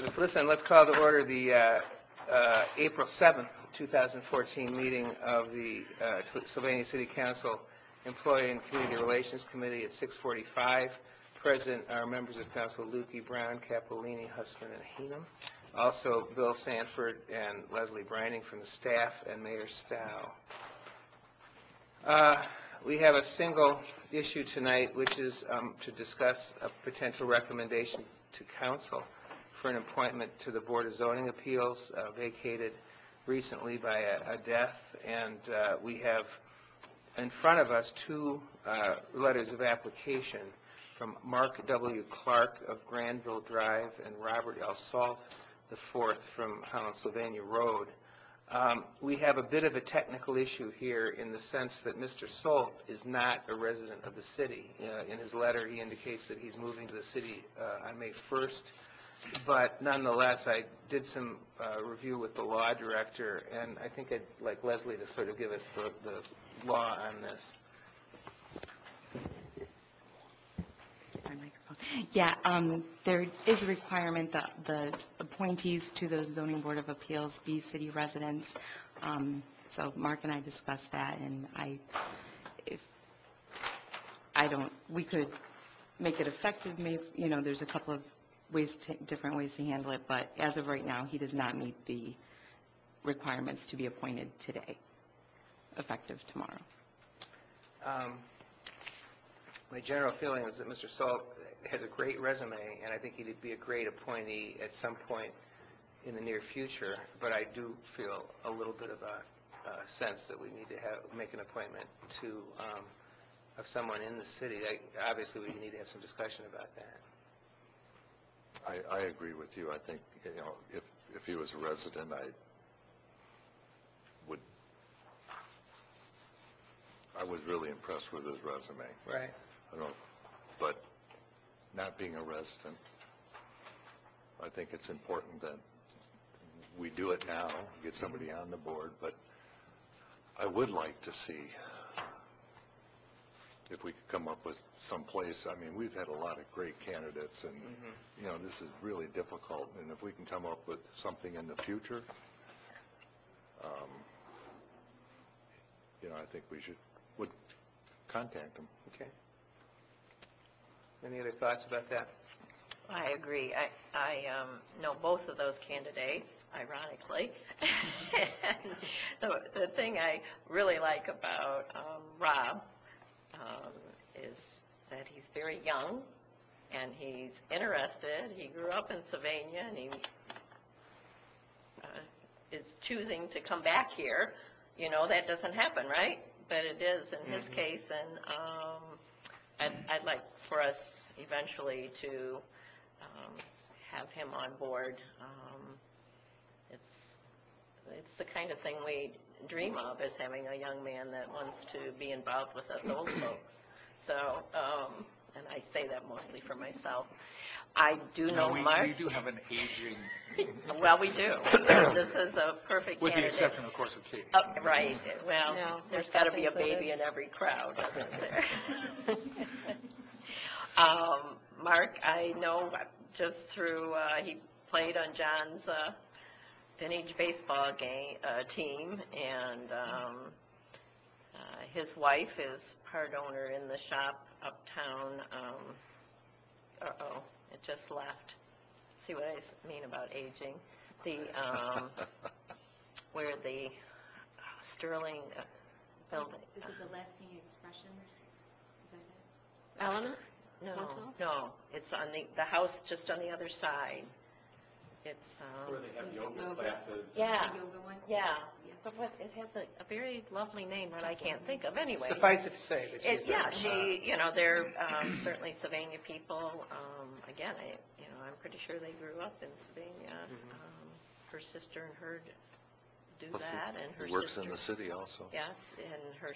Listen, let's call to order the April 7th, 2014 meeting of the Sylvania City Council Employee and Community Relations Committee at 6:45. Present are members of Council Lukey, Brown, Capolini, Hussman, and Heenan. Also Bill Sanford and Leslie Brining from the staff, and Mayor Stow. We have a single issue tonight, which is to discuss a potential recommendation to council for an appointment to the Board of Zoning Appeals, vacated recently by a death. And we have in front of us two letters of application from Mark W. Clark of Granville Drive and Robert L. Salt IV from Holland-Sylvania Road. We have a bit of a technical issue here in the sense that Mr. Salt is not a resident of the city. In his letter, he indicates that he's moving to the city on May 1st. But nonetheless, I did some review with the law director, and I think I'd like Leslie to sort of give us the law on this. Yeah, there is a requirement that the appointees to the Zoning Board of Appeals be city residents. So Mark and I discussed that, and we could make it effective. There's a couple of different ways to handle it, but as of right now, he does not meet the requirements to be appointed today, effective tomorrow. My general feeling is that Mr. Salt has a great resume, and I think he'd be a great appointee at some point in the near future, but I do feel a little bit of a sense that we need to make an appointment of someone in the city. Obviously, we need to have some discussion about that. I agree with you. I think, if he was a resident, I was really impressed with his resume. Right. But not being a resident, I think it's important that we do it now, get somebody on the board, but I would like to see if we could come up with some place. I mean, we've had a lot of great candidates, and this is really difficult, and if we can come up with something in the future, I think we would contact them. Okay. Any other thoughts about that? I agree. I know both of those candidates, ironically. The thing I really like about Rob is that he's very young and he's interested. He grew up in Sylvania, and he is choosing to come back here. That doesn't happen, right? But it is in his case, and I'd like for us eventually to have him on board. It's the kind of thing we dream of, is having a young man that wants to be involved with us old folks. So, and I say that mostly for myself. I do know Mark. We do have an aging. Well, we do. This is a perfect with candidate. The exception, of course, of Katie. Right. Well, there's got to be a baby in every crowd, doesn't there? Mark, I know just through, he played on John's vintage baseball team, and his wife is part owner in the shop uptown. It just left. See what I mean about aging? The where the Sterling building. Is it the Last Meeting Expressions? Is that it? Element? No. It's on the house just on the other side. It's where they have yoga classes. Yeah. The yoga one? Yeah. But it has a very lovely name that I can't think of anyway. Suffice it to say that they're certainly Sylvania people. Again, I'm pretty sure they grew up in Sylvania. Her sister and her do that, and her works sister in the city also. Yes, and her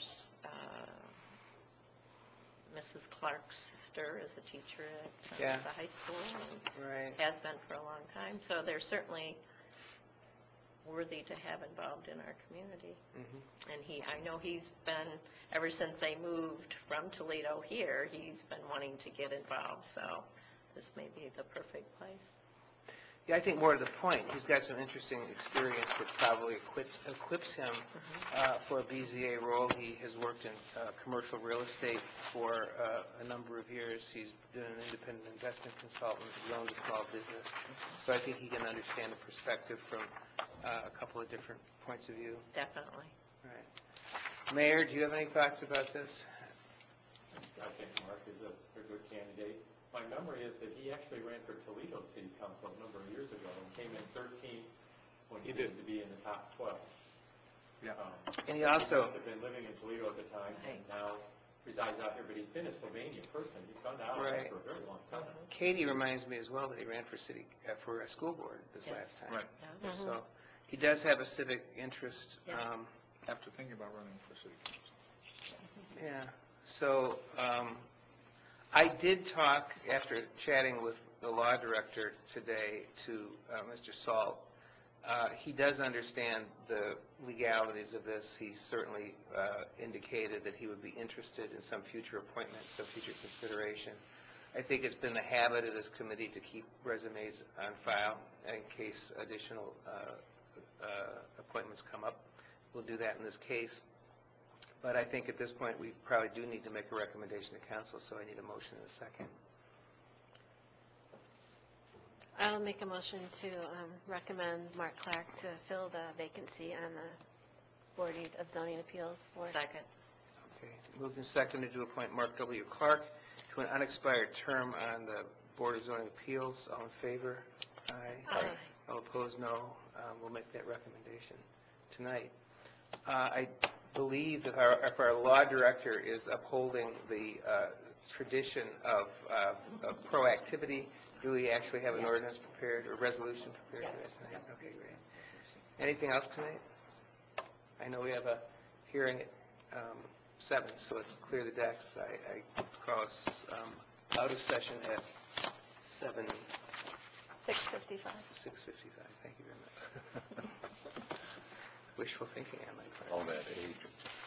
Mrs. Clark's sister is a teacher at the high school, and has been for a long time. So they're certainly worthy to have involved in our community. And I know he's been, ever since they moved from Toledo here, he's been wanting to get involved. So this may be the perfect place. Yeah, I think more to the point, he's got some interesting experience that probably equips him for a BZA role. He has worked in commercial real estate for a number of years. He's been an independent investment consultant. He owns a small business. So I think he can understand the perspective from a couple of different points of view. Definitely. Right. Mayor, do you have any thoughts about this? I think Mark is a good candidate. My memory is that he actually ran for Toledo City Council a number of years ago and came in 13th when he needed to be in the top 12. Yeah. And he also... He must have been living in Toledo at the time and now resides out here, but he's been a Sylvania person. He's gone out Right. for a very long time. Katie reminds me as well that he ran for a school board this last time. Right. Yeah. So he does have a civic interest. Yeah. After thinking about running for city council. Yeah. So I did talk, after chatting with the law director today, to Mr. Salt. He does understand the legalities of this. He certainly indicated that he would be interested in some future appointment, some future consideration. I think it's been the habit of this committee to keep resumes on file in case additional appointments come up. We'll do that in this case. But I think at this point we probably do need to make a recommendation to council, so I need a motion in a second. I'll make a motion to recommend Mark Clark to fill the vacancy on the Board of Zoning Appeals Board. Second. Okay, moved and seconded to appoint Mark W. Clark to an unexpired term on the Board of Zoning Appeals. All in favor? Aye. Aye. All opposed, no. We'll make that recommendation tonight. I believe that if our law director is upholding the tradition of proactivity, do we actually have an ordinance prepared or resolution prepared for that tonight? Okay, great. Anything else tonight? I know we have a hearing at 7, so let's clear the decks. I call us out of session at 7:55. 6:55. 6:55. Thank you very much. Wishful thinking on my part. All that age.